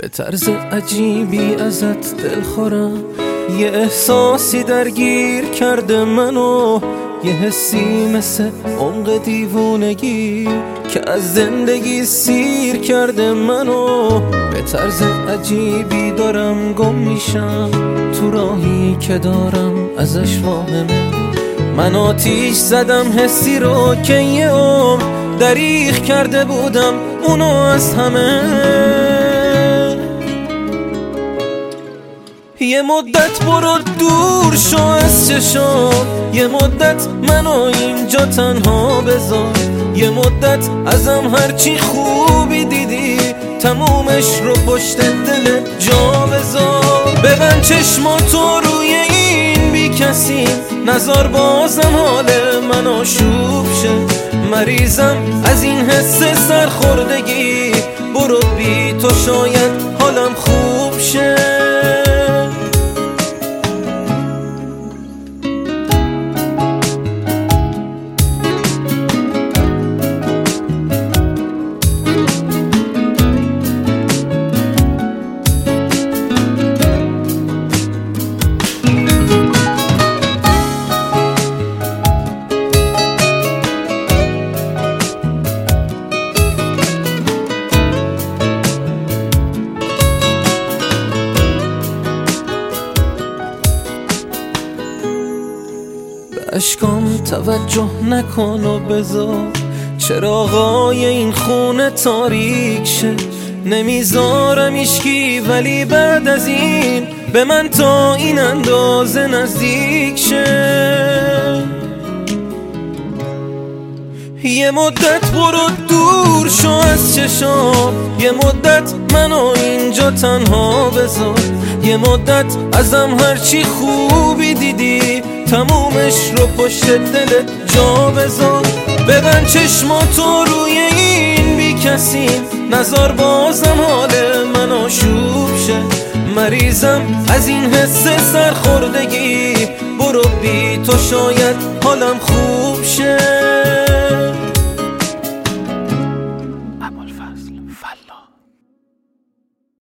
طرز عجیبی ازت دل خورم، یه احساسی درگیر کرده منو، یه حسی مثل عمق دیوونگی که از زندگی سیر کرده منو. به طرز عجیبی دارم گم میشم تو راهی که دارم ازش واهمه. من آتیش زدم حسی رو که یه عمر دریغ کرده بودم اونو از همه. یه مدت برو دور شو از چشام، یه مدت منو اینجا تنها بذار، یه مدت ازم هرچی خوبی دیدی تمومش رو پشت دل جا بذار. ببند چشماتو روی این بی کسی، نذار بازم حال من آشوب شه. مریضم از این حس سرخوردگی، برو بی تو شاید حالم خوب شه. اشکام توجه نکن و بذار چراغای این خونه تاریک شه. نمیذارم ایشکی ولی بعد از این به من تا این اندازه نزدیک شه. یه مدت برو دور شو از چشام، یه مدت منو اینجا تنها بذار، یه مدت ازم هرچی خوبی دیدی تمومش رو پشت دل جا بذار. ببند چشماتو روی این بی کسی، نذار بازم حال من آشوب شه. مریضم از این حس سرخوردگی، برو بی تو شاید حالم خوب شه. ابوالفضل فلاح.